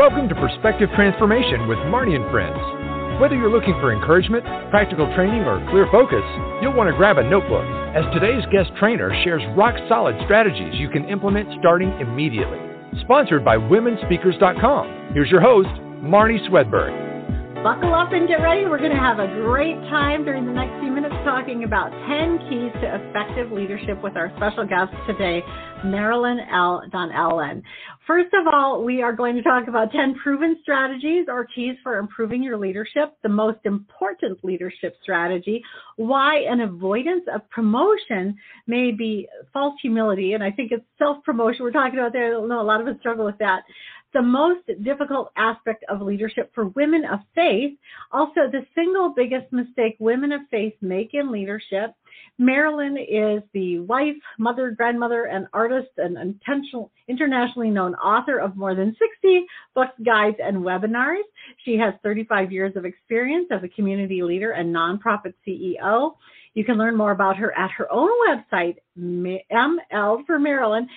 Welcome to Perspective Transformation with Marnie and Friends. Whether you're looking for encouragement, practical training, or clear focus, you'll want to grab a notebook, as today's guest trainer shares rock-solid strategies you can implement starting immediately. Sponsored by WomenSpeakers.com. Here's your host, Marnie Swedberg. Buckle up and get ready. We're going to have a great time during the next few minutes talking about 10 keys to effective leadership with our special guest today, Marilyn L. Donnellan. First of all, we are going to talk about 10 proven strategies or keys for improving your leadership, the most important leadership strategy, why an avoidance of promotion may be false humility, and I think it's self-promotion we're talking about there. I know a lot of us struggle with that. The most difficult aspect of leadership for women of faith, also the single biggest mistake women of faith make in leadership. Marilyn is the wife, mother, grandmother, and artist, and internationally known author of more than 60 books, guides, and webinars. She has 35 years of experience as a community leader and nonprofit CEO. You can learn more about her at her own website, ML for Marilyn,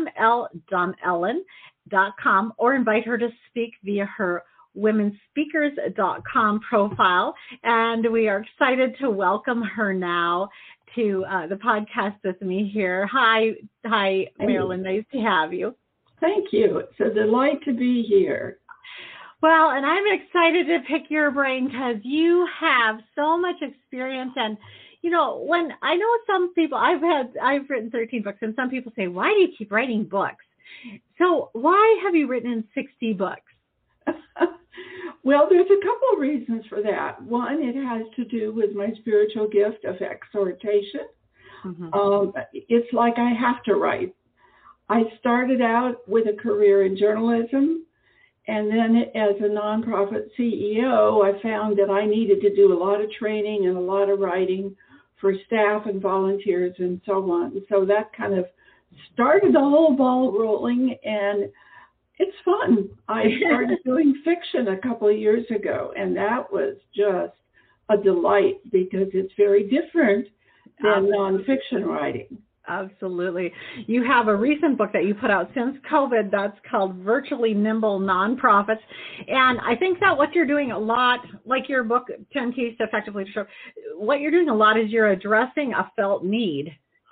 mldonnellan.com, or invite her to speak via her WomenSpeakers.com profile. And we are excited to welcome her now to the podcast with me here. Hi, Marilyn. Nice to have you. Thank you. It's a delight to be here. Well, and I'm excited to pick your brain because you have so much experience. And you know, when I know some people, I've written 13 books, and some people say, why do you keep writing books? So why have you written 60 books? Well, there's a couple of reasons for that. One, it has to do with my spiritual gift of exhortation. Mm-hmm. It's like I have to write. I started out with a career in journalism, and then as a nonprofit CEO, I found that I needed to do a lot of training and a lot of writing for staff and volunteers and so on. So that kind of started the whole ball rolling, and it's fun. I started doing fiction a couple of years ago, and that was just a delight because it's very different than nonfiction writing. Absolutely. You have a recent book that you put out since COVID that's called Virtually Nimble Nonprofits. And I think that what you're doing a lot, like your book, 10 Keys to Effective Leadership, what you're doing a lot is you're addressing a felt need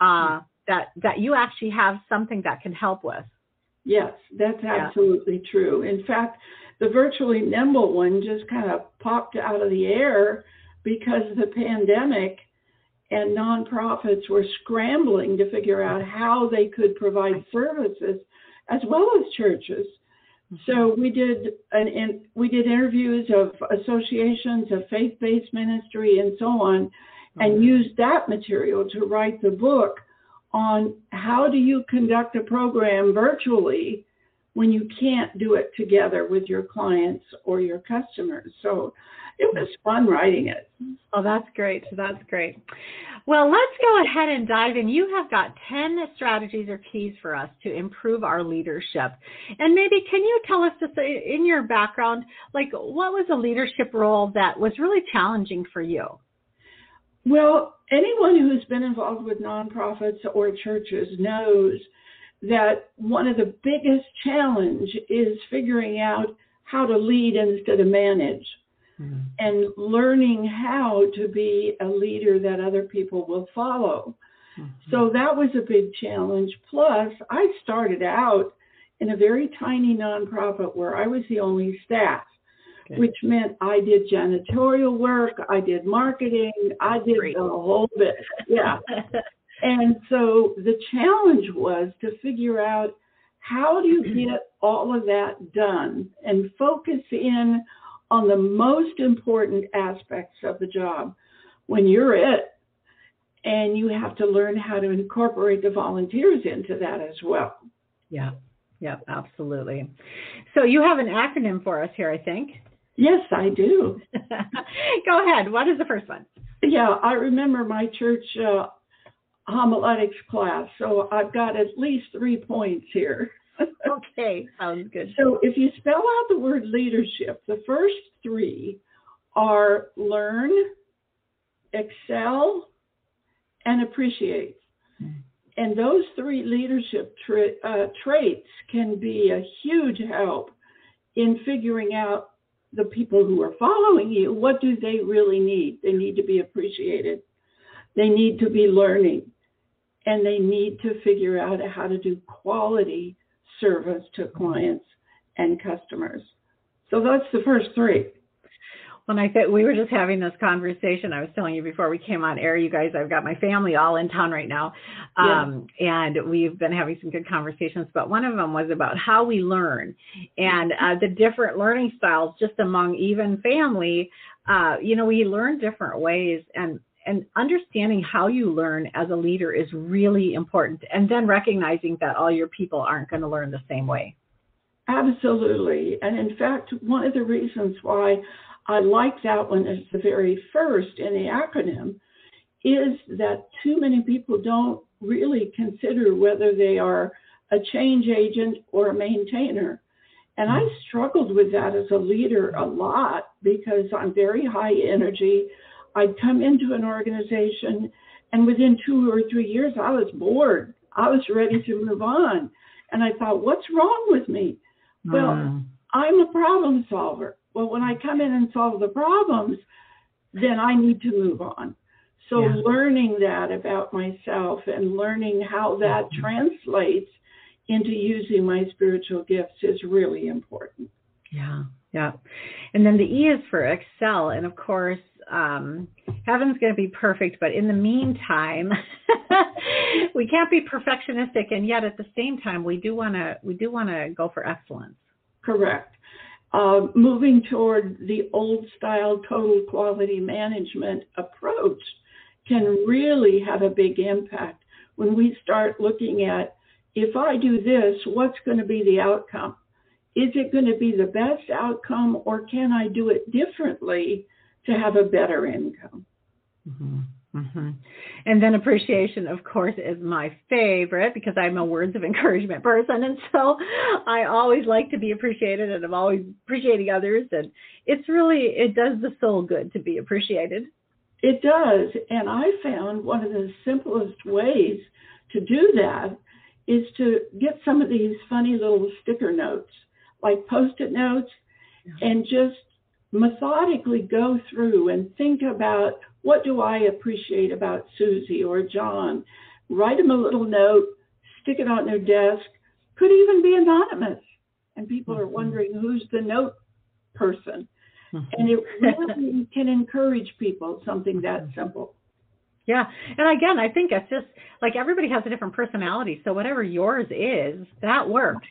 that you actually have something that can help with. Yes, that's absolutely true. In fact, the Virtually Nimble one just kind of popped out of the air because of the pandemic, and nonprofits were scrambling to figure out how they could provide services as well as churches. So we did interviews of associations of faith-based ministry and so on, and used that material to write the book on how do you conduct a program virtually when you can't do it together with your clients or your customers. So it was fun writing it. Oh, that's great. That's great. Well, let's go ahead and dive in. You have got 10 strategies or keys for us to improve our leadership. And maybe can you tell us, just in your background, like what was a leadership role that was really challenging for you? Well, anyone who's been involved with nonprofits or churches knows that one of the biggest challenge is figuring out how to lead instead of manage, and learning how to be a leader that other people will follow. So that was a big challenge. Plus, I started out in a very tiny nonprofit where I was the only staff. Okay. Which meant I did janitorial work, I did marketing, I did the whole bit. Yeah. And so the challenge was to figure out how do you get all of that done and focus in on the most important aspects of the job when you're it, and you have to learn how to incorporate the volunteers into that as well. Yeah, absolutely. So you have an acronym for us here, I think. Yes, I do. Go ahead. What is the first one? Yeah, I remember my church homiletics class, so I've got at least 3 points here. Okay, sounds good. So if you spell out the word leadership, the first 3 are learn, excel, and appreciate. And those 3 leadership traits can be a huge help in figuring out the people who are following you, what do they really need? They need to be appreciated. They need to be learning. And they need to figure out how to do quality service to clients and customers. So that's the first three. When I said we were just having this conversation, I was telling you before we came on air, you guys, I've got my family all in town right now. And we've been having some good conversations, but one of them was about how we learn and the different learning styles just among even family. We learn different ways, and understanding how you learn as a leader is really important. And then recognizing that all your people aren't going to learn the same way. Absolutely. And in fact, one of the reasons why I like that one as the very first in the acronym is that too many people don't really consider whether they are a change agent or a maintainer. And I struggled with that as a leader a lot because I'm very high energy. I'd come into an organization and within 2 or 3 years, I was bored. I was ready to move on. And I thought, what's wrong with me? Well, I'm a problem solver. Well, when I come in and solve the problems, then I need to move on. So learning that about myself and learning how that translates into using my spiritual gifts is really important. Yeah. And then the E is for excel. And of course, heaven's going to be perfect, but in the meantime, we can't be perfectionistic. And yet at the same time, we do want to go for excellence. Correct. Moving toward the old style total quality management approach can really have a big impact when we start looking at, if I do this, what's going to be the outcome? Is it going to be the best outcome, or can I do it differently to have a better income? Mm-hmm. Mm-hmm. And then appreciation, of course, is my favorite because I'm a words of encouragement person. And so I always like to be appreciated, and I'm always appreciating others. And it does the soul good to be appreciated. It does. And I found one of the simplest ways to do that is to get some of these funny little sticker notes, like Post-it notes, and just methodically go through and think about, what do I appreciate about Susie or John? Write them a little note, stick it on their desk, could even be anonymous. And people are wondering who's the note person. And it really can encourage people, something that simple. Yeah. And again, I think it's just like everybody has a different personality. So whatever yours is, that works.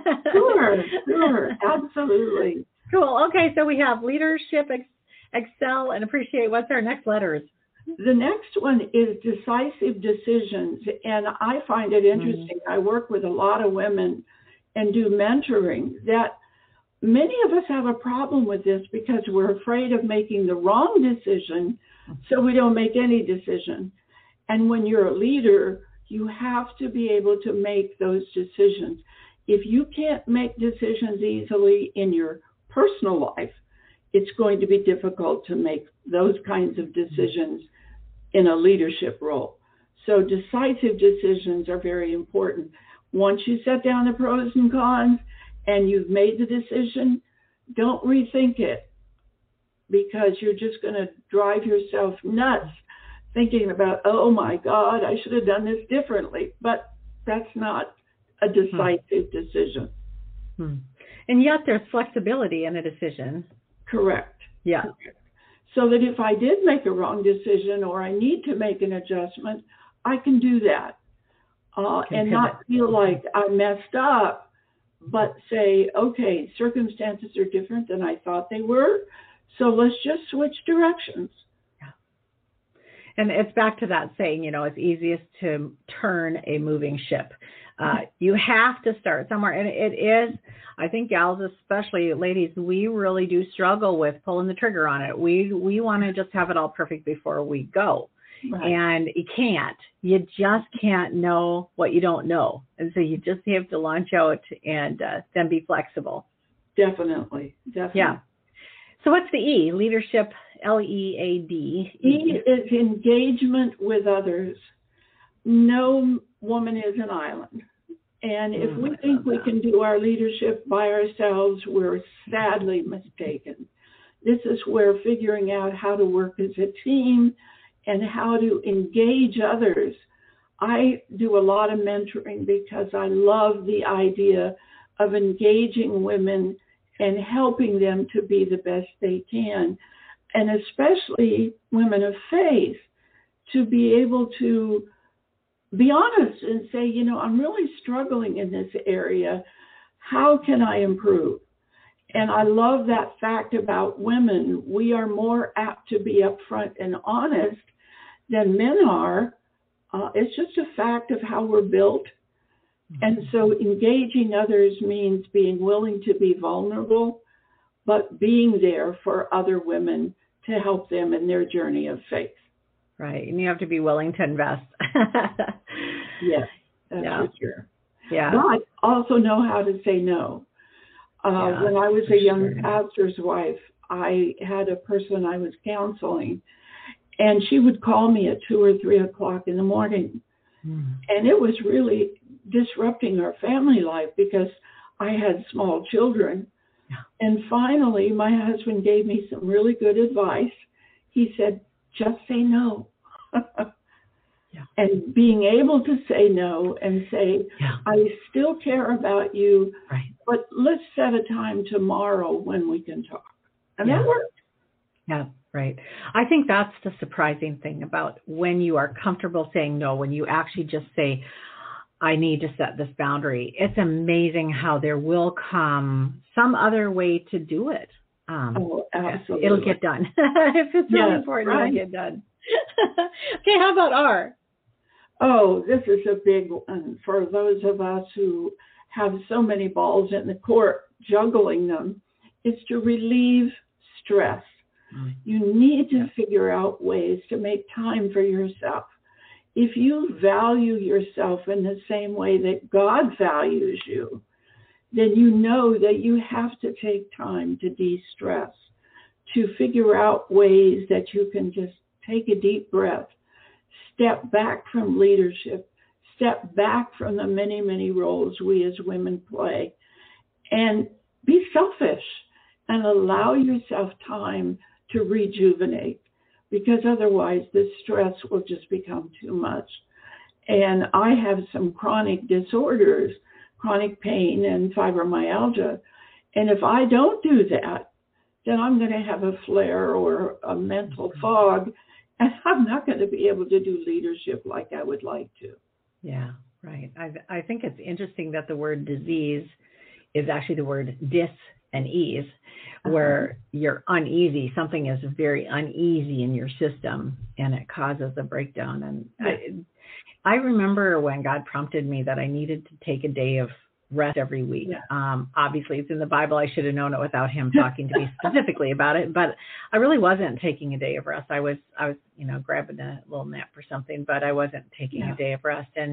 Sure. Absolutely. Cool. Okay. So we have leadership, excel, and appreciate. What's our next letters? The next one is decisive decisions. And I find it interesting. I work with a lot of women and do mentoring that many of us have a problem with this because we're afraid of making the wrong decision, so we don't make any decision. And when you're a leader, you have to be able to make those decisions. If you can't make decisions easily in your personal life, it's going to be difficult to make those kinds of decisions in a leadership role. So decisive decisions are very important. Once you set down the pros and cons and you've made the decision, don't rethink it, because you're just going to drive yourself nuts thinking about, oh my God, I should have done this differently. But that's not a decisive decision. And yet there's flexibility in a decision. Correct. Yeah. Correct. So that if I did make a wrong decision or I need to make an adjustment, I can do that and not feel like I messed up, but say, okay, circumstances are different than I thought they were, so let's just switch directions. Yeah. And it's back to that saying, it's easiest to turn a moving ship. You have to start somewhere. And it is, I think gals, especially ladies, we really do struggle with pulling the trigger on it. We want to just have it all perfect before we go. Right. And you can't. You just can't know what you don't know. And so you just have to launch out and then be flexible. Definitely. Yeah. So what's the E? Leadership, L-E-A-D. E is engagement with others. No woman is an island. And if we think we can do our leadership by ourselves, we're sadly mistaken. This is where figuring out how to work as a team and how to engage others. I do a lot of mentoring because I love the idea of engaging women and helping them to be the best they can, and especially women of faith, to be able to be honest and say, you know, I'm really struggling in this area. How can I improve? And I love that fact about women. We are more apt to be upfront and honest than men are. It's just a fact of how we're built. And so engaging others means being willing to be vulnerable, but being there for other women to help them in their journey of faith. Right. And you have to be willing to invest. Yes, that's for sure. Yeah. But also know how to say no. When I was a young pastor's wife, I had a person I was counseling, and she would call me at 2 or 3 o'clock in the morning. And it was really disrupting our family life because I had small children. And finally, my husband gave me some really good advice. He said, just say no. And being able to say no and say, I still care about you, but let's set a time tomorrow when we can talk. And that worked. Yeah, right. I think that's the surprising thing about when you are comfortable saying no, when you actually just say, I need to set this boundary. It's amazing how there will come some other way to do it. Absolutely. It'll get done. If it's really important, it'll get done. Okay, how about R? Oh, this is a big one for those of us who have so many balls in the court, juggling them. It's to relieve stress. You need to figure out ways to make time for yourself. If you value yourself in the same way that God values you, then you know that you have to take time to de-stress, to figure out ways that you can just take a deep breath, step back from leadership, step back from the many, many roles we as women play, and be selfish and allow yourself time to rejuvenate, because otherwise the stress will just become too much. And I have some chronic disorders, chronic pain and fibromyalgia. And if I don't do that, then I'm going to have a flare or a mental fog, and I'm not going to be able to do leadership like I would like to. Yeah, right. I think it's interesting that the word disease is actually the word dis and ease, where you're uneasy. Something is very uneasy in your system, and it causes a breakdown. And I remember when God prompted me that I needed to take a day of rest every week. Obviously, it's in the Bible. I should have known it without him talking to me specifically about it. But I really wasn't taking a day of rest. I was, grabbing a little nap or something, but I wasn't taking a day of rest. And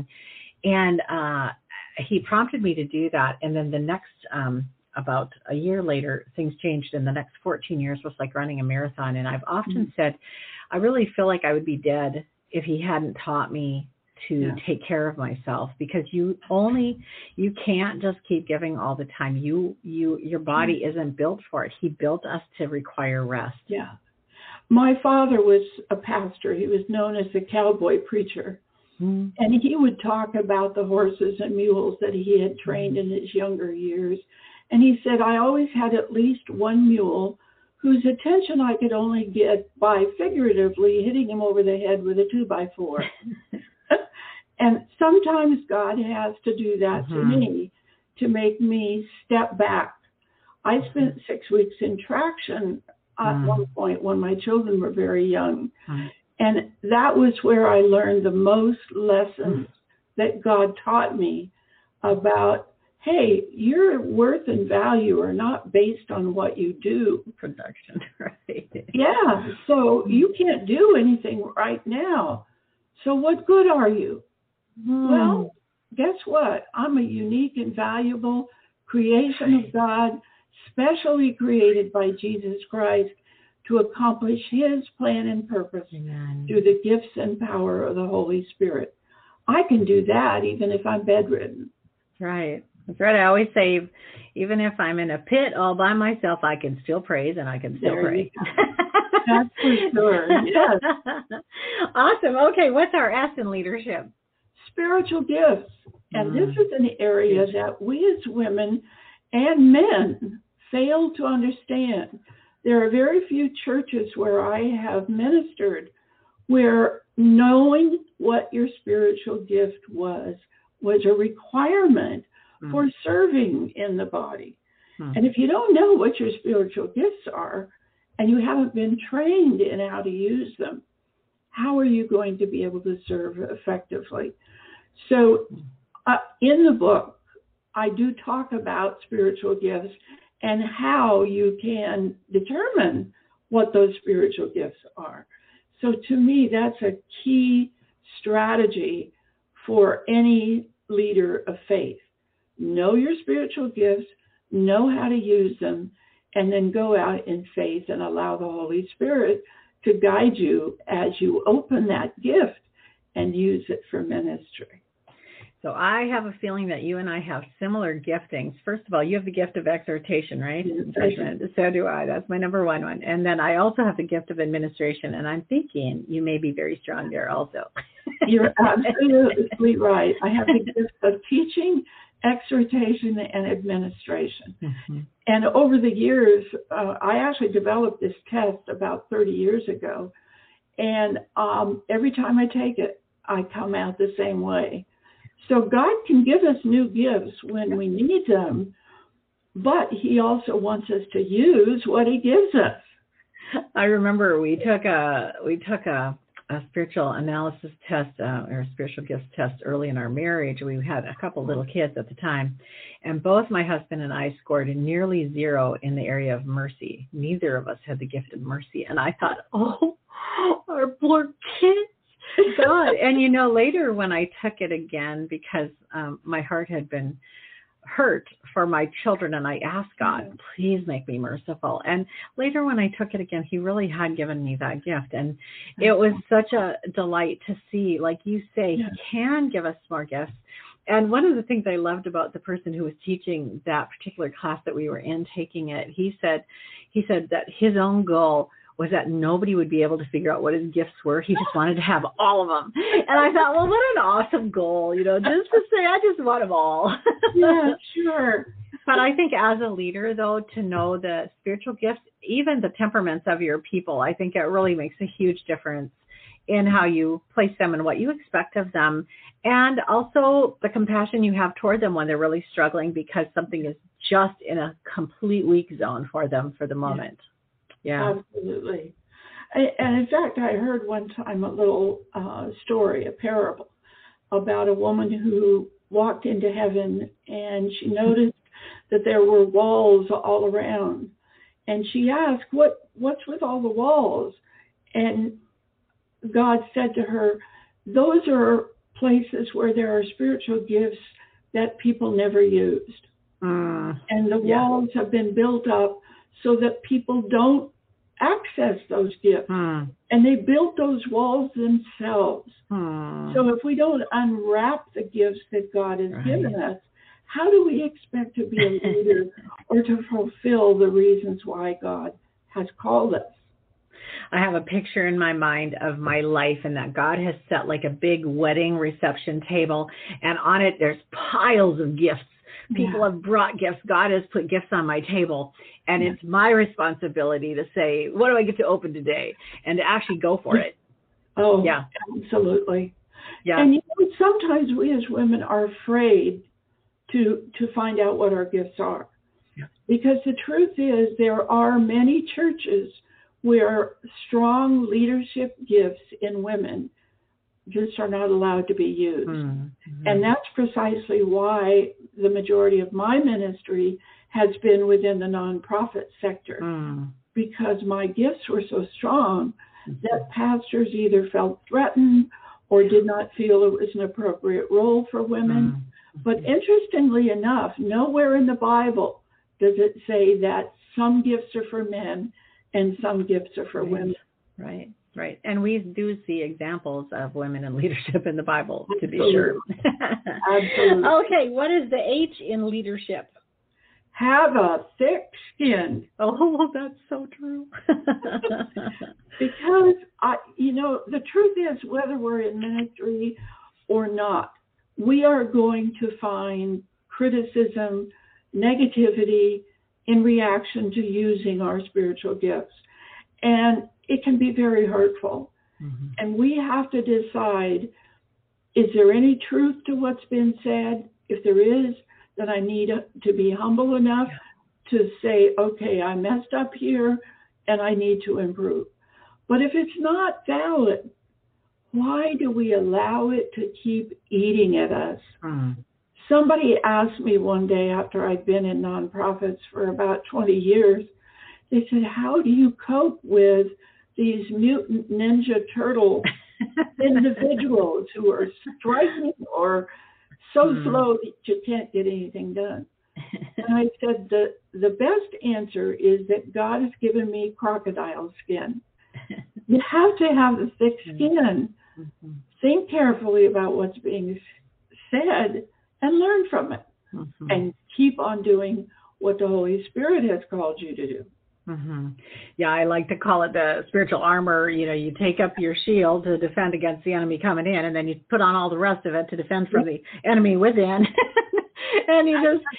he prompted me to do that. And then the next, about a year later, things changed, and the next 14 years was like running a marathon. And I've often said, I really feel like I would be dead if he hadn't taught me to take care of myself, because you can't just keep giving all the time. Your body isn't built for it. He built us to require rest. Yeah. My father was a pastor. He was known as the cowboy preacher. And he would talk about the horses and mules that he had trained in his younger years. And he said, I always had at least one mule whose attention I could only get by figuratively hitting him over the head with a 2x4. And sometimes God has to do that to me, to make me step back. I spent 6 weeks in traction at one point when my children were very young. And that was where I learned the most lessons that God taught me about, hey, your worth and value are not based on what you do. Production, right? Yeah, so you can't do anything right now. So what good are you? Well, guess what? I'm a unique and valuable creation of God, specially created by Jesus Christ to accomplish his plan and purpose through the gifts and power of the Holy Spirit. I can do that even if I'm bedridden. right. That's right. I always say, even if I'm in a pit all by myself, I can still praise and I can still pray. That's for sure. Yes. Awesome. Okay, what's our S in leadership? Spiritual gifts. And this is an area that we as women and men fail to understand. There are very few churches where I have ministered where knowing what your spiritual gift was a requirement for serving in the body. And if you don't know what your spiritual gifts are and you haven't been trained in how to use them, how are you going to be able to serve effectively? So in the book, I do talk about spiritual gifts and how you can determine what those spiritual gifts are. So to me, that's a key strategy for any leader of faith. Know your spiritual gifts, know how to use them, and then go out in faith and allow the Holy Spirit to guide you as you open that gift and use it for ministry. So I have a feeling that you and I have similar giftings. First of all, you have the gift of exhortation, right? Yes. So do I. That's my number one. And then I also have the gift of administration, and I'm thinking you may be very strong there also. You're absolutely right. I have the gift of teaching, exhortation, and administration. And over the years, I actually developed this test about 30 years ago. And every time I take it, I come out the same way. So God can give us new gifts when we need them, but he also wants us to use what he gives us. I remember we took a spiritual analysis test or a spiritual gifts test early in our marriage. We had a couple little kids at the time, and both my husband and I scored nearly 0 in the area of mercy. Neither of us had the gift of mercy. And I thought, oh, our poor kids. God. And later when I took it again, because my heart had been hurt for my children, and I asked God, please make me merciful. And later when I took it again, he really had given me that gift. And it was such a delight to see, like you say, he can give us more gifts. And one of the things I loved about the person who was teaching that particular class that we were in, taking it, he said that his own goal was that nobody would be able to figure out what his gifts were. He just wanted to have all of them. And I thought, well, what an awesome goal, just to say, I just want them all. Yeah, sure. But I think as a leader, though, to know the spiritual gifts, even the temperaments of your people, I think it really makes a huge difference in how you place them and what you expect of them. And also the compassion you have toward them when they're really struggling because something is just in a complete weak zone for them for the moment. Yeah, absolutely. And in fact, I heard one time a little story, a parable about a woman who walked into heaven and she noticed that there were walls all around. And she asked, what's with all the walls? And God said to her, those are places where there are spiritual gifts that people never used. And the walls have been built up so that people don't access those gifts. And they built those walls themselves. So if we don't unwrap the gifts that God has given us, how do we expect to be a leader or to fulfill the reasons why God has called us? I have a picture in my mind of my life, and that God has set like a big wedding reception table, and on it there's piles of gifts. People have brought gifts. God has put gifts on my table, and it's my responsibility to say, what do I get to open today? And to actually go for it. Oh, yeah, absolutely. Yeah. And sometimes we as women are afraid to find out what our gifts are. Because the truth is there are many churches where strong leadership gifts in women just are not allowed to be used. And that's precisely why the majority of my ministry has been within the nonprofit sector, because my gifts were so strong that pastors either felt threatened or did not feel it was an appropriate role for women. But interestingly enough, nowhere in the Bible does it say that some gifts are for men and some gifts are for women. Right. Right. And we do see examples of women in leadership in the Bible, to be Absolutely. sure. Absolutely. Okay. What is the H in leadership? Have a thick skin. Oh, that's so true. Because, the truth is, whether we're in ministry or not, we are going to find criticism, negativity in reaction to using our spiritual gifts. And it can be very hurtful. Mm-hmm. And we have to decide, is there any truth to what's been said? If there is, then I need to be humble enough to say, okay, I messed up here and I need to improve. But if it's not valid, why do we allow it to keep eating at us? Mm-hmm. Somebody asked me one day after I'd been in nonprofits for about 20 years, they said, how do you cope with these mutant ninja turtle individuals who are striking or so slow that you can't get anything done? And I said, the best answer is that God has given me crocodile skin. You have to have the thick skin. Mm-hmm. Think carefully about what's being said and learn from it. Mm-hmm. And keep on doing what the Holy Spirit has called you to do. Mm-hmm. Yeah, I like to call it the spiritual armor. You take up your shield to defend against the enemy coming in, and then you put on all the rest of it to defend from the enemy within. And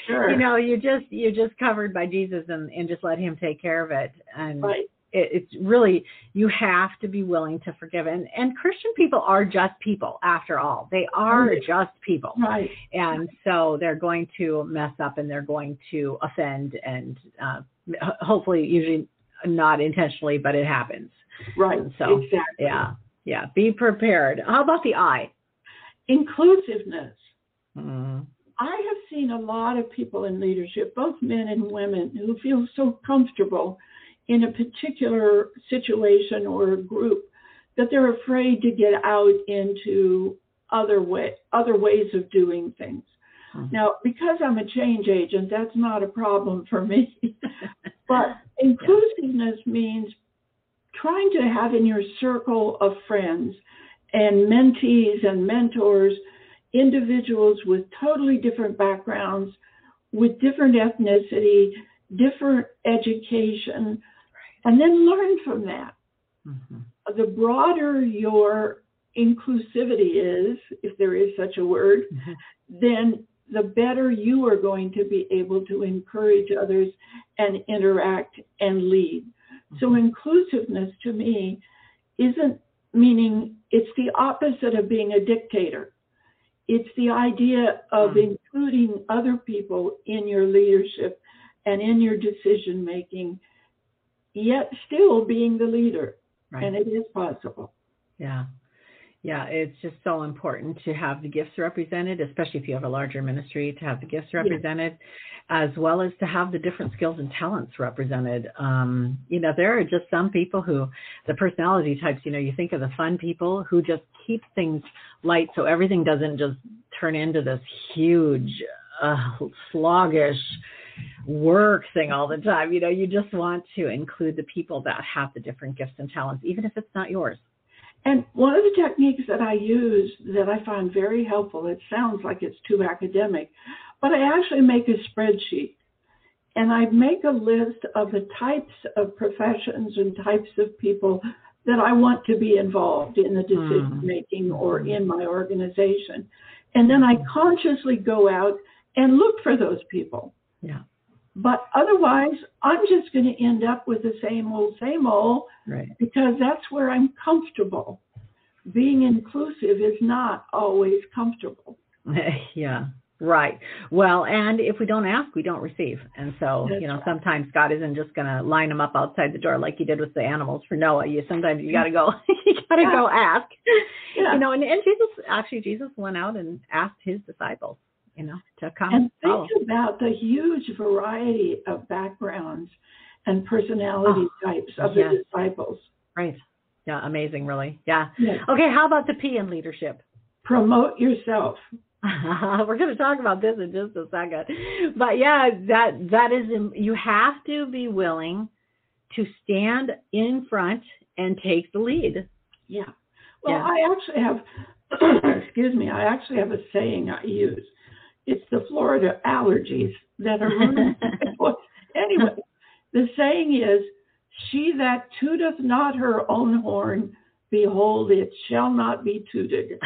you're just covered by Jesus and just let him take care of it. And right. It's really, you have to be willing to forgive. And Christian people are just people, after all. They are just people. Right. And so they're going to mess up and they're going to offend and hopefully, usually not intentionally, but it happens. Right. And so, exactly. Yeah. Be prepared. How about the I? Inclusiveness. Mm-hmm. I have seen a lot of people in leadership, both men and women, who feel so comfortable in a particular situation or a group that they're afraid to get out into other ways of doing things. Mm-hmm. Now, because I'm a change agent, that's not a problem for me. But inclusiveness means trying to have in your circle of friends and mentees and mentors individuals with totally different backgrounds, with different ethnicity, different education, and then learn from that. Mm-hmm. The broader your inclusivity is, if there is such a word, mm-hmm. then the better you are going to be able to encourage others and interact and lead. Mm-hmm. So inclusiveness to me isn't meaning, it's the opposite of being a dictator. It's the idea of including other people in your leadership and in your decision making, yet still being the leader. Right. And it is possible. Yeah, it's just so important to have the gifts represented, especially if you have a larger ministry, to have the gifts represented, as well as to have the different skills and talents represented. There are just some people who, the personality types, you think of the fun people who just keep things light so everything doesn't just turn into this huge, sluggish work thing all the time. You just want to include the people that have the different gifts and talents, even if it's not yours. And one of the techniques that I use that I find very helpful, it sounds like it's too academic, but I actually make a spreadsheet and I make a list of the types of professions and types of people that I want to be involved in the decision making or in my organization. And then I consciously go out and look for those people. Yeah. But otherwise, I'm just going to end up with the same old, right. Because that's where I'm comfortable. Being inclusive is not always comfortable. Yeah, right. Well, and if we don't ask, we don't receive. And so, sometimes God isn't just going to line them up outside the door like he did with the animals for Noah. Sometimes you got to go, go ask. Yeah. And Jesus went out and asked his disciples, to come and follow. Think about the huge variety of backgrounds and personality types of the disciples. Right. Yeah, amazing, really. Yeah. Okay, how about the P in leadership? Promote yourself. We're going to talk about this in just a second. But that is, you have to be willing to stand in front and take the lead. Yeah. Well, Yeah. I actually have, I actually have a saying I use. It's the Florida allergies that are ruining it. Anyway, the saying is, she that tooteth not her own horn, behold, it shall not be tooted.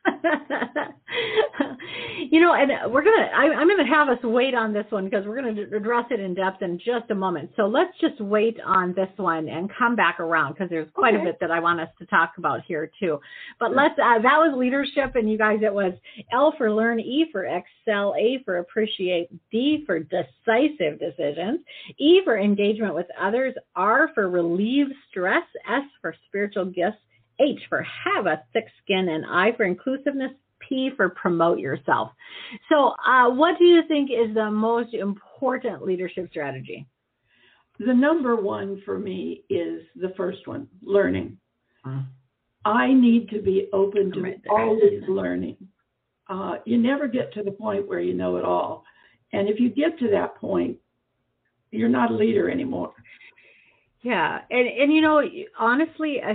And I'm going to have us wait on this one because we're going to address it in depth in just a moment. So let's just wait on this one and come back around because there's quite a bit that I want us to talk about here too. But that was leadership, and you guys, it was L for learn, E for excel, A for appreciate, D for decisive decisions, E for engagement with others, R for relieve stress, S for spiritual gifts, H for have a thick skin, and I for inclusiveness, P for promote yourself. So what do you think is the most important leadership strategy? The number one for me is the first one, learning. I need to be open to always learning. You never get to the point where you know it all. And if you get to that point, you're not a leader anymore. Yeah. And honestly, if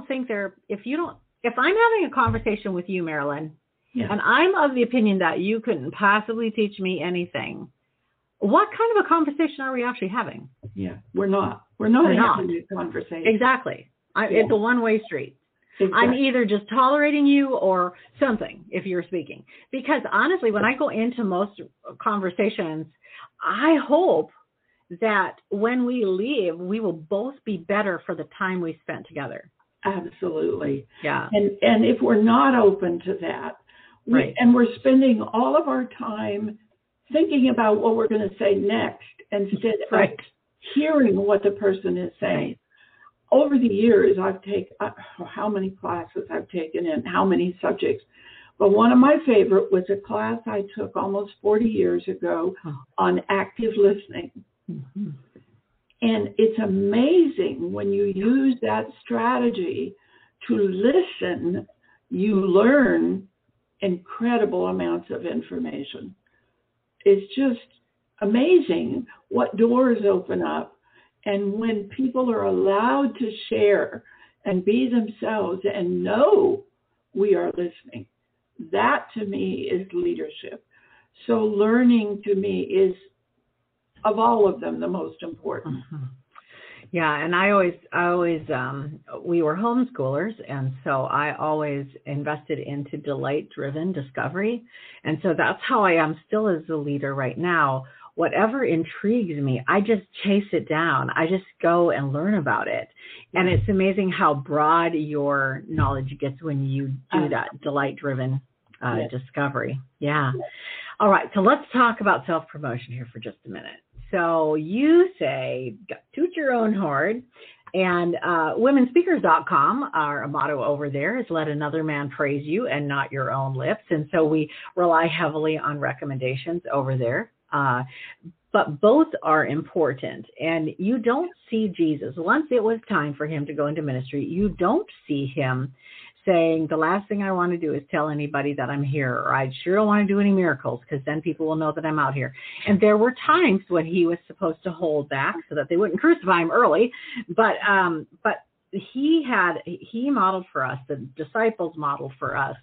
I'm having a conversation with you, Marilyn, and I'm of the opinion that you couldn't possibly teach me anything, what kind of a conversation are we actually having? Yeah, we're not having a conversation. Exactly. It's a one-way street. Exactly. I'm either just tolerating you or something if you're speaking. Because honestly, when I go into most conversations, I hope that when we leave, we will both be better for the time we spent together. Absolutely. Yeah. And if we're not open to that, and we're spending all of our time thinking about what we're going to say next instead of hearing what the person is saying. Over the years, I've taken how many classes I've taken and how many subjects. But one of my favorite was a class I took almost 40 years ago on active listening. Mm-hmm. And it's amazing when you use that strategy to listen, you learn incredible amounts of information. It's just amazing what doors open up. And when people are allowed to share and be themselves and know we are listening, that to me is leadership. So learning to me is, of all of them, the most important. Mm-hmm. Yeah, and I always, we were homeschoolers, and so I always invested into delight-driven discovery. And so that's how I am still as a leader right now. Whatever intrigues me, I just chase it down. I just go and learn about it. And it's amazing how broad your knowledge gets when you do that delight-driven discovery. Yeah. All right, so let's talk about self-promotion here for just a minute. So you say, toot your own horn, and womenspeakers.com, our motto over there is let another man praise you and not your own lips. And so we rely heavily on recommendations over there. But both are important. And you don't see Jesus. Once it was time for him to go into ministry, you don't see him saying, the last thing I want to do is tell anybody that I'm here, or I sure don't want to do any miracles because then people will know that I'm out here. And there were times when he was supposed to hold back so that they wouldn't crucify him early. But he modeled for us, the disciples modeled for us,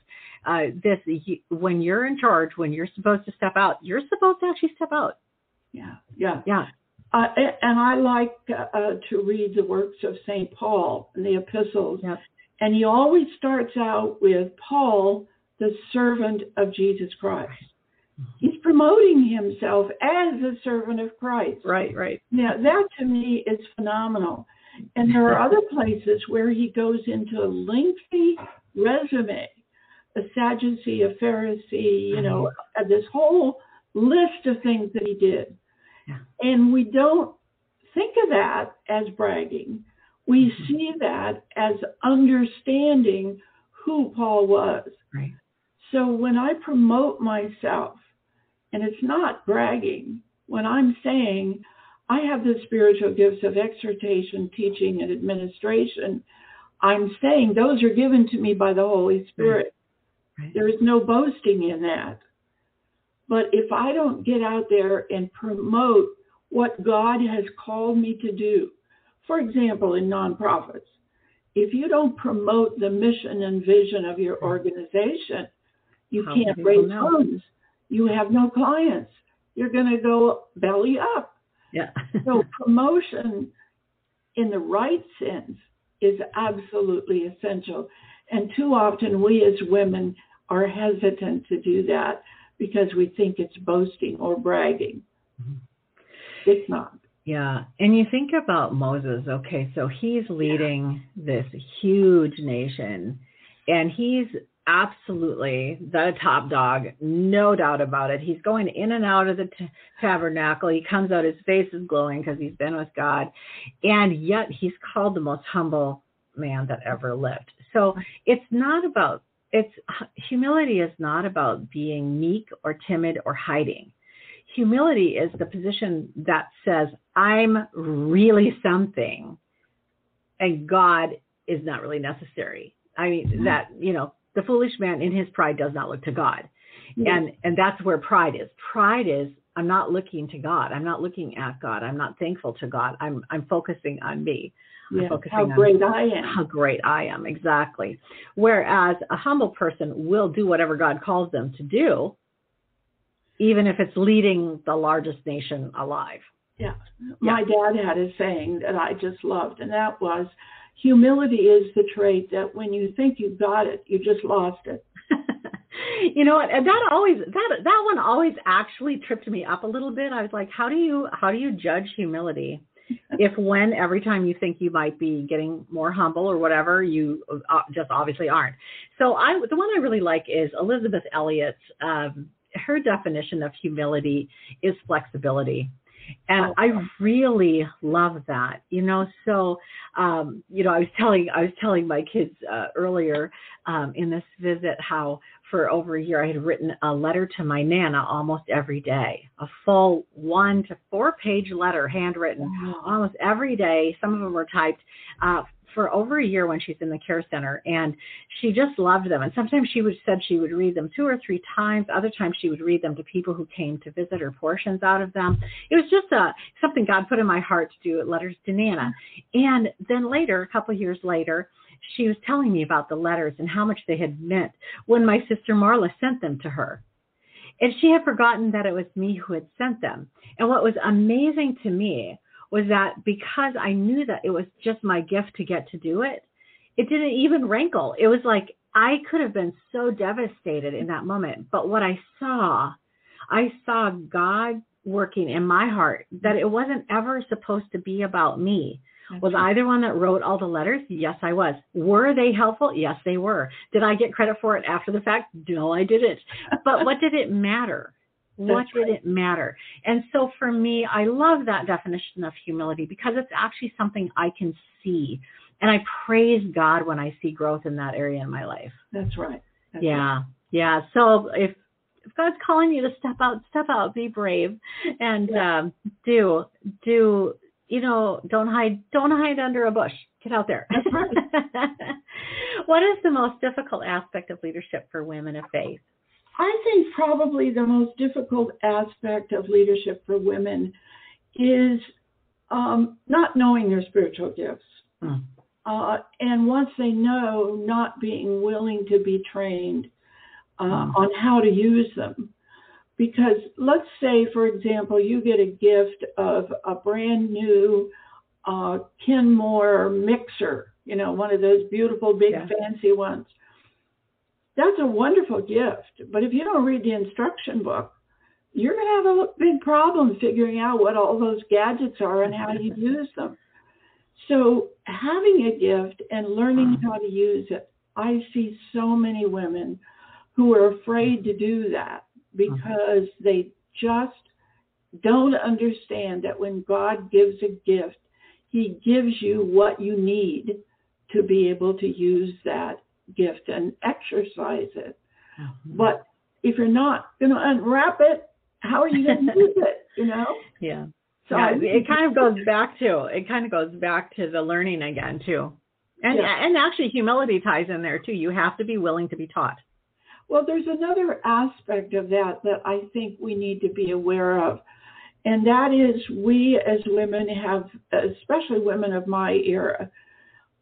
when you're in charge, when you're supposed to step out, you're supposed to actually step out. Yeah. And I like to read the works of St. Paul and the epistles. Yep. And he always starts out with Paul, the servant of Jesus Christ. He's promoting himself as a servant of Christ. Right. Now, that to me is phenomenal. And there are other places where he goes into a lengthy resume, a Sadducee, a Pharisee, this whole list of things that he did. Yeah. And we don't think of that as bragging. We see that as understanding who Paul was. Right. So when I promote myself, and it's not bragging, when I'm saying I have the spiritual gifts of exhortation, teaching, and administration, I'm saying those are given to me by the Holy Spirit. Right. There is no boasting in that. But if I don't get out there and promote what God has called me to do, for example, in nonprofits, if you don't promote the mission and vision of your organization, you can't raise funds. You have no clients. You're going to go belly up. Yeah. So promotion in the right sense is absolutely essential. And too often we as women are hesitant to do that because we think it's boasting or bragging. Mm-hmm. It's not. Yeah. And you think about Moses, okay, so he's leading this huge nation, and he's absolutely the top dog, no doubt about it. He's going in and out of the tabernacle. He comes out, his face is glowing because he's been with God, and yet he's called the most humble man that ever lived. So humility is not about being meek or timid or hiding. Humility is the position that says, I'm really something, and God is not really necessary. I mean, that, the foolish man in his pride does not look to God. And that's where pride is. Pride is, I'm not looking to God. I'm not looking at God. I'm not thankful to God. I'm focusing on me. Yeah, how great I am. How great I am, exactly. Whereas a humble person will do whatever God calls them to do, even if it's leading the largest nation alive. Yeah. My dad had a saying that I just loved, and that was, humility is the trait that when you think you got it, you just lost it. You know what? And that one always actually tripped me up a little bit. I was like, how do you judge humility if when every time you think you might be getting more humble or whatever, you just obviously aren't? So the one I really like is Elizabeth Elliot's. Her definition of humility is flexibility. And I really love that, so, I was telling my kids earlier in this visit how for over a year I had written a letter to my Nana almost every day, a full 1 to 4 page letter, handwritten almost every day. Some of them were typed for over a year when she's in the care center, and she just loved them. And sometimes she said she would read them 2 or 3 times. Other times she would read them to people who came to visit her, portions out of them. It was just something God put in my heart to do, letters to Nana. And then later, a couple of years later, she was telling me about the letters and how much they had meant when my sister Marla sent them to her. And she had forgotten that it was me who had sent them. And what was amazing to me was that because I knew that it was just my gift to get to do it, it didn't even rankle. It was like I could have been so devastated in that moment. But what I saw God working in my heart, that it wasn't ever supposed to be about me. Was I the one that wrote all the letters? Yes, I was. Were they helpful? Yes, they were. Did I get credit for it after the fact? No, I didn't. But what did it matter? What did it matter? And so for me, I love that definition of humility because it's actually something I can see. And I praise God when I see growth in that area in my life. That's right. Yeah. So if God's calling you to step out, be brave, and don't hide under a bush. Get out there. That's right. What is the most difficult aspect of leadership for women of faith? I think probably the most difficult aspect of leadership for women is not knowing their spiritual gifts. And once they know, not being willing to be trained on how to use them. Because let's say, for example, you get a gift of a brand new Kenmore mixer, one of those beautiful, big, fancy ones. That's a wonderful gift. But if you don't read the instruction book, you're going to have a big problem figuring out what all those gadgets are and how you use them. So having a gift and learning how to use it, I see so many women who are afraid to do that because they just don't understand that when God gives a gift, he gives you what you need to be able to use that gift and exercise it. But if you're not going to unwrap it, how are you going to use it, Yeah. So it kind of goes back to the learning again too. And actually humility ties in there too. You have to be willing to be taught. Well, there's another aspect of that I think we need to be aware of. And that is we as women have, especially women of my era,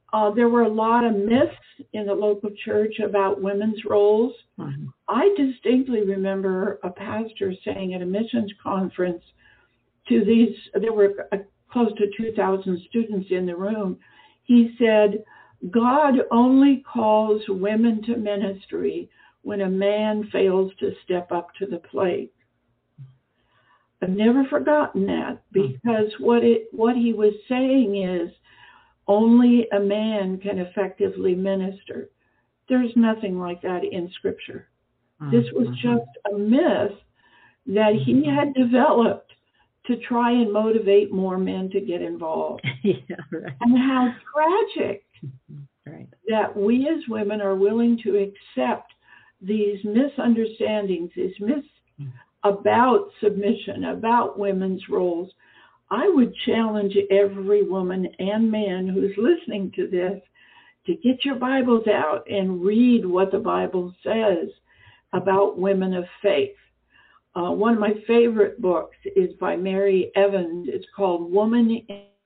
There were a lot of myths in the local church about women's roles. Mm-hmm. I distinctly remember a pastor saying at a missions conference to these, there were close to 2,000 students in the room, he said, God only calls women to ministry when a man fails to step up to the plate. I've never forgotten that, because what he was saying is only a man can effectively minister. There's nothing like that in Scripture. This was just a myth that he had developed to try and motivate more men to get involved. Yeah, right. And how tragic Right. that we as women are willing to accept these misunderstandings, these myths about submission, about women's roles. I would challenge every woman and man who's listening to this to get your Bibles out and read what the Bible says about women of faith. One of my favorite books is by Mary Evans. It's called Woman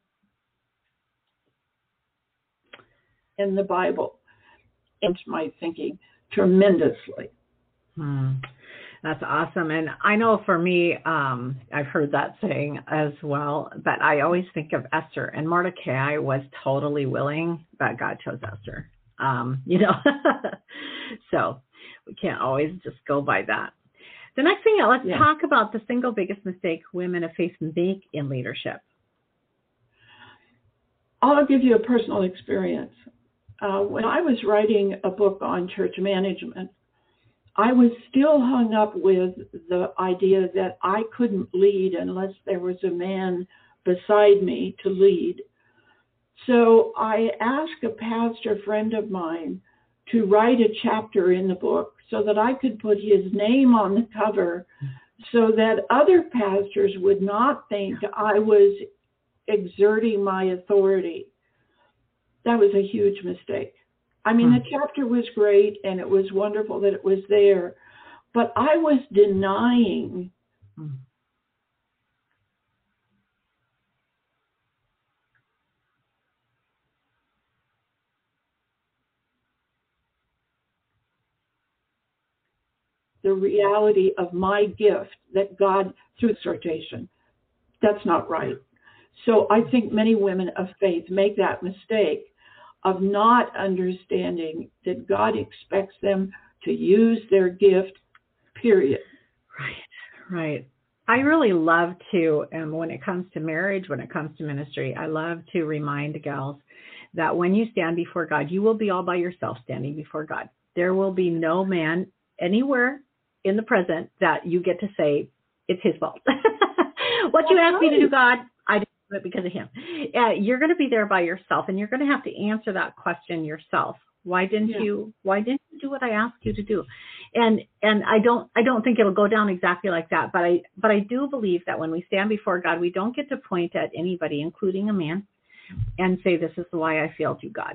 in the Bible. It's my thinking tremendously. That's awesome. And I know for me, I've heard that saying as well, but I always think of Esther, and Mordecai was totally willing, but God chose Esther, so we can't always just go by that. The next thing, let's talk about the single biggest mistake women of faith make in leadership. I'll give you a personal experience. When I was writing a book on church management, I was still hung up with the idea that I couldn't lead unless there was a man beside me to lead. So I asked a pastor friend of mine to write a chapter in the book so that I could put his name on the cover so that other pastors would not think I was exerting my authority. That was a huge mistake. I mean, the chapter was great and it was wonderful that it was there, but I was denying the reality of my gift that God, through exhortation. That's not right. So I think many women of faith make that mistake of not understanding that God expects them to use their gift, period. Right. I really love to, when it comes to marriage, when it comes to ministry, I love to remind gals that when you stand before God, you will be all by yourself standing before God. There will be no man anywhere in the present that you get to say, it's his fault. What you asked me to do, God, I did it because of him. You're going to be there by yourself, and you're going to have to answer that question yourself. Why didn't you do what I asked you to do? And I don't think it'll go down exactly like that, but I do believe that when we stand before God, we don't get to point at anybody, including a man, and say, this is why I failed you, God.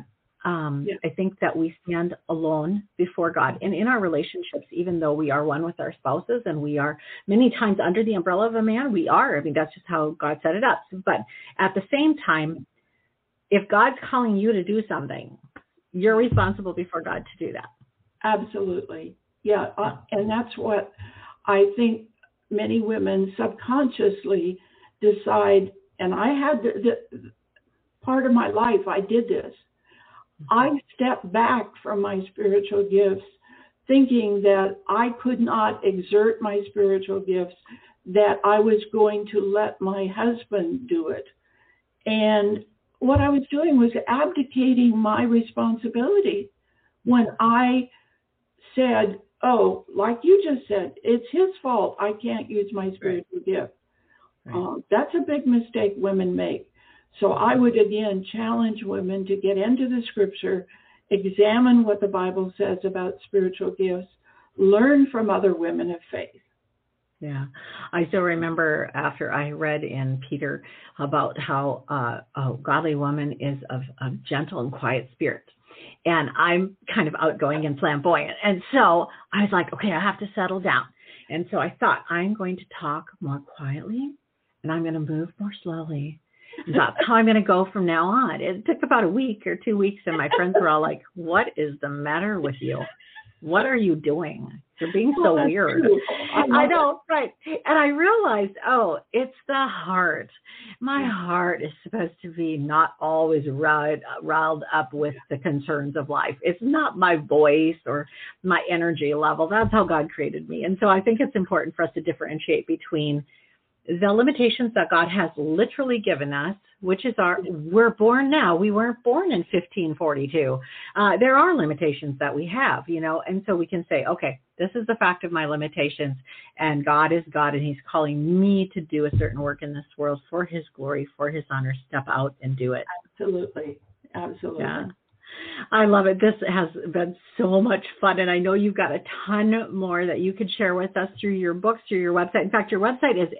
I think that we stand alone before God, and in our relationships, even though we are one with our spouses and we are many times under the umbrella of a man, that's just how God set it up. But at the same time, if God's calling you to do something, you're responsible before God to do that. Absolutely. Yeah. And that's what I think many women subconsciously decide. And I had part of my life, I did this. I stepped back from my spiritual gifts, thinking that I could not exert my spiritual gifts, that I was going to let my husband do it. And what I was doing was abdicating my responsibility when I said, oh, like you just said, it's his fault I can't use my spiritual gift. Right. That's a big mistake women make. So I would, again, challenge women to get into the scripture, examine what the Bible says about spiritual gifts, learn from other women of faith. Yeah. I still remember after I read in Peter about how a godly woman is of gentle and quiet spirit. And I'm kind of outgoing and flamboyant. And so I was like, okay, I have to settle down. And so I thought, I'm going to talk more quietly and I'm going to move more slowly. That's how I'm going to go from now on. It took about a week or 2 weeks, and my friends were all like, what is the matter with you? What are you doing? You're being so weird. I know, right. And I realized, it's the heart. My heart is supposed to be not always riled up with the concerns of life. It's not my voice or my energy level. That's how God created me. And so I think it's important for us to differentiate between the limitations that God has literally given us, which is we're born now. We weren't born in 1542. There are limitations that we have, and so we can say, okay, this is the fact of my limitations, and God is God, and he's calling me to do a certain work in this world for his glory, for his honor. Step out and do it. Absolutely. Yeah. I love it. This has been so much fun, and I know you've got a ton more that you could share with us through your books, through your website. In fact, your website is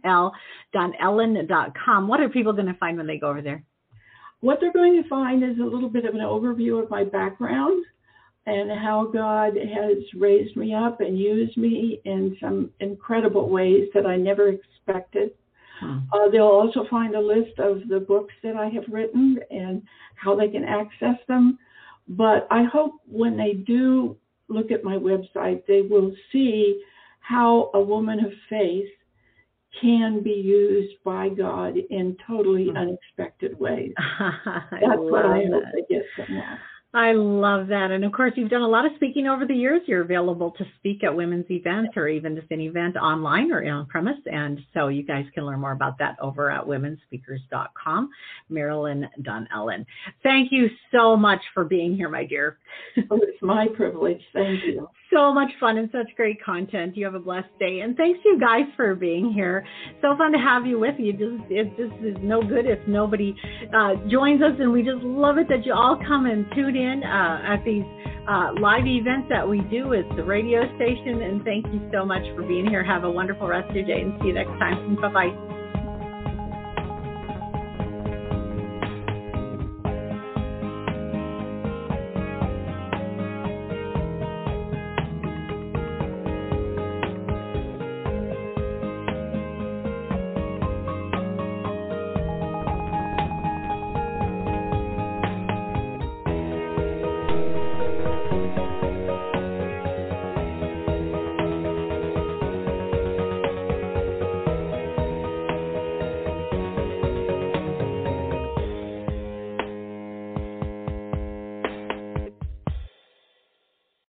mldonellen.com. What are people going to find when they go over there? What they're going to find is a little bit of an overview of my background and how God has raised me up and used me in some incredible ways that I never expected. They'll also find a list of the books that I have written and how they can access them. But I hope when they do look at my website, they will see how a woman of faith can be used by God in totally unexpected ways. That's what I hope they get from that. I love that. And of course, you've done a lot of speaking over the years. You're available to speak at women's events or even just an event online or on premise. And so you guys can learn more about that over at womenspeakers.com. Marilyn Donellen. Thank you so much for being here, my dear. It's my privilege. Thank you. So much fun and such great content. You have a blessed day. And thanks you guys for being here. So fun to have you with you. It just is no good if nobody joins us. And we just love it that you all come and tune in at these live events that we do at the radio station. And thank you so much for being here. Have a wonderful rest of your day and see you next time. Bye-bye.